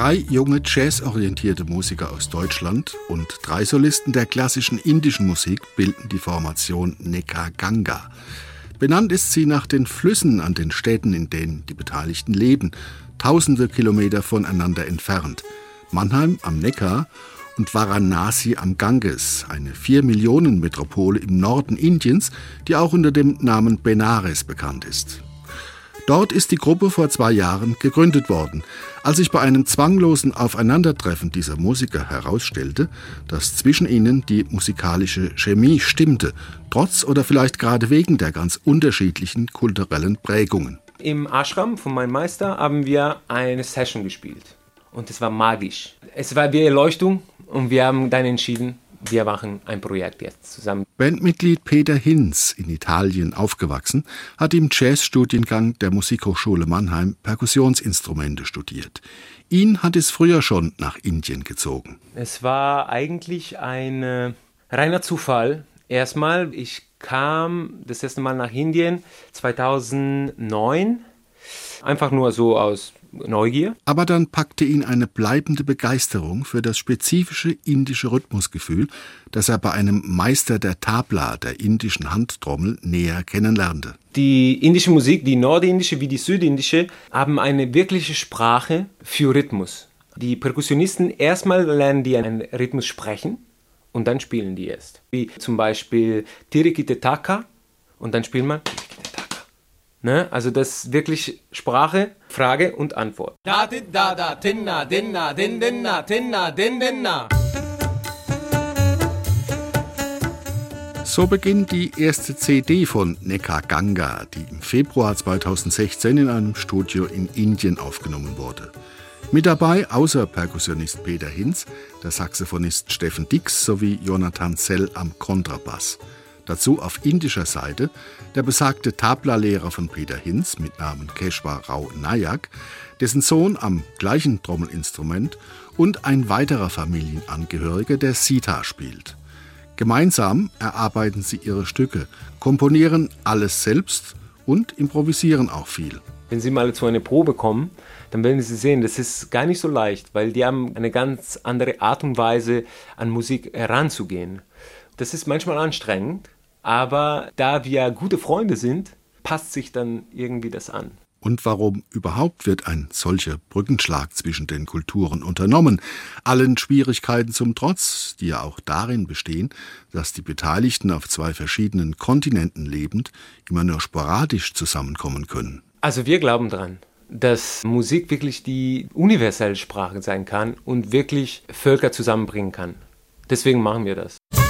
3 junge jazzorientierte Musiker aus Deutschland und 3 Solisten der klassischen indischen Musik bilden die Formation Nekar Ganga. Benannt ist sie nach den Flüssen an den Städten, in denen die Beteiligten leben, tausende Kilometer voneinander entfernt. Mannheim am Neckar und Varanasi am Ganges, eine 4-Millionen-Metropole im Norden Indiens, die auch unter dem Namen Benares bekannt ist. Dort ist die Gruppe vor 2 Jahren gegründet worden, als sich bei einem zwanglosen Aufeinandertreffen dieser Musiker herausstellte, dass zwischen ihnen die musikalische Chemie stimmte, trotz oder vielleicht gerade wegen der ganz unterschiedlichen kulturellen Prägungen. Im Ashram von meinem Meister haben wir eine Session gespielt und es war magisch. Es war wie Erleuchtung und wir haben dann entschieden, wir machen ein Projekt jetzt zusammen. Bandmitglied Peter Hinz, in Italien aufgewachsen, hat im Jazzstudiengang der Musikhochschule Mannheim Perkussionsinstrumente studiert. Ihn hat es früher schon nach Indien gezogen. Es war eigentlich ein reiner Zufall. Erstmal, ich kam das erste Mal nach Indien 2009, einfach nur so aus Neugier. Aber dann packte ihn eine bleibende Begeisterung für das spezifische indische Rhythmusgefühl, das er bei einem Meister der Tabla, der indischen Handtrommel, näher kennenlernte. Die indische Musik, die nordindische wie die südindische, haben eine wirkliche Sprache für Rhythmus. Die Perkussionisten, erstmal lernen die einen Rhythmus sprechen und dann spielen die erst. Wie zum Beispiel Tirikite Taka und dann spielt man Ne? Also das ist wirklich Sprache, Frage und Antwort. So beginnt die erste CD von Nekar Ganga, die im Februar 2016 in einem Studio in Indien aufgenommen wurde. Mit dabei, außer Perkussionist Peter Hinz, der Saxophonist Steffen Dix sowie Jonathan Zell am Kontrabass. Dazu auf indischer Seite der besagte Tabla-Lehrer von Peter Hinz mit Namen Keshwar Rao Nayak, dessen Sohn am gleichen Trommelinstrument und ein weiterer Familienangehöriger, der Sitar spielt. Gemeinsam erarbeiten sie ihre Stücke, komponieren alles selbst und improvisieren auch viel. Wenn Sie mal zu einer Probe kommen, dann werden Sie sehen, das ist gar nicht so leicht, weil die haben eine ganz andere Art und Weise, an Musik heranzugehen. Das ist manchmal anstrengend, aber da wir gute Freunde sind, passt sich dann irgendwie das an. Und warum überhaupt wird ein solcher Brückenschlag zwischen den Kulturen unternommen? Allen Schwierigkeiten zum Trotz, die ja auch darin bestehen, dass die Beteiligten auf 2 verschiedenen Kontinenten lebend immer nur sporadisch zusammenkommen können. Also wir glauben dran, dass Musik wirklich die universelle Sprache sein kann und wirklich Völker zusammenbringen kann. Deswegen machen wir das.